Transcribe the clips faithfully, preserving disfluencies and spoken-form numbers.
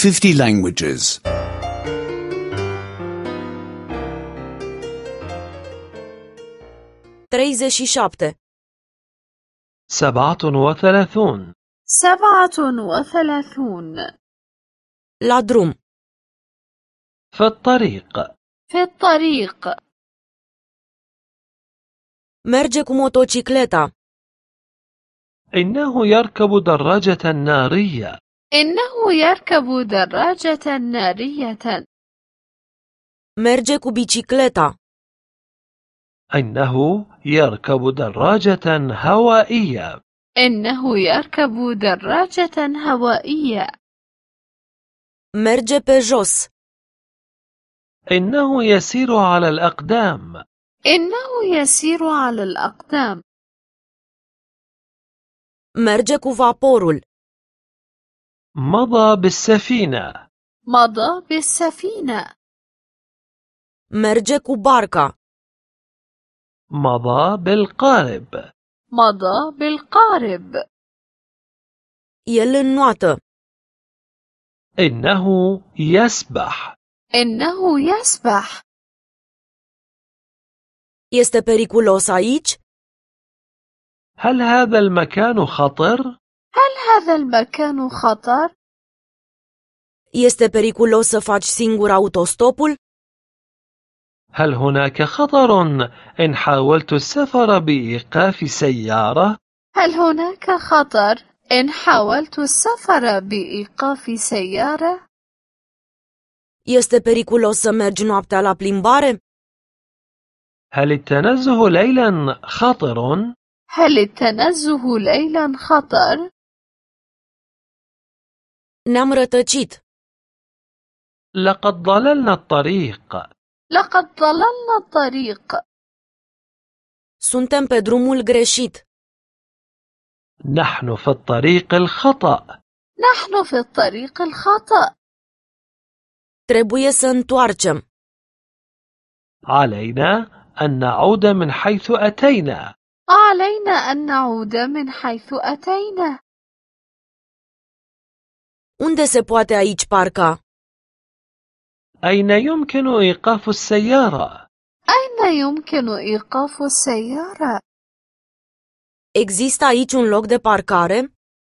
fifty languages. treizeci și șapte. سبعة وثلاثون. سبعة وثلاثون. La drum. في الطريق. في الطريق. Merge cu motocicleta. إنه يركب دراجة نارية. إنه يركب دراجة نارية. Merge cu bicicleta. إنه يركب دراجة هوائية. إنه يركب دراجة هوائية. Merge pe jos. إنه يسير على الأقدام. إنه يسير على الأقدام. Merge cu vaporul. مضى بالسفينة. مضى بالسفينة. Merge cu barca. مضى بالقارب. مضى بالقارب. El înnoată. إنه يسبح. إنه يسبح. Este periculos aici? هل هذا المكان خطر؟ هل هذا المكان خطر؟ Este periculos să faci singur autostopul? هل هناك خطر إن حاولت السفر بإيقاف سيارة؟ هل هناك خطر إن حاولت السفر بإيقاف سيارة؟ Este periculos să mergi noaptea la plimbare? هل التنزه ليلا خطر؟ هل التنزه ليلا خطر؟ Ne-am rătăcit. لقد ضللنا الطريق. لقد ضللنا الطريق. Suntem pe drumul greșit. نحن في الطريق الخطأ. نحن في الطريق الخطأ. Trebuie să întoarcem. علينا أن نعود من حيث أتينا. علينا أن نعود من حيث أتينا. Unde se poate aici parca? أين يمكن إيقاف السيارة؟ أين يمكن إيقاف السيارة؟ Există aici un loc de parcare?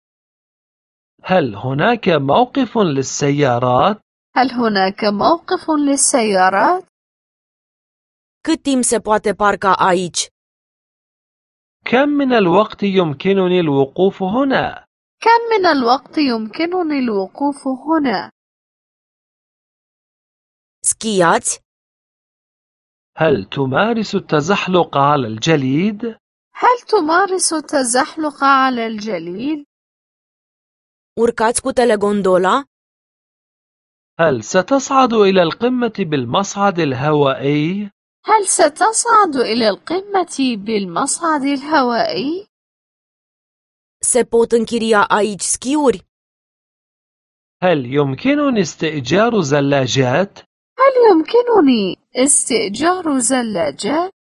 هل هناك موقف للسيارات؟ هل هناك موقف للسيارات؟ Cât timp se poate parca aici? كم من الوقت يمكنني الوقوف هنا؟ كم من الوقت يمكنني الوقوف هنا؟ Schiați? هل تمارس التزحلق على الجليد؟ هل تمارس التزحلق على الجليد؟ Urcați cu telegondola? هل ستصعد إلى القمة بالمصعد الهوائي؟ هل ستصعد إلى القمة بالمصعد الهوائي؟ Se pot închiria aici schiuri? هل يمكنني استئجار زلاجات؟ هل يمكنني استئجار زلاجات؟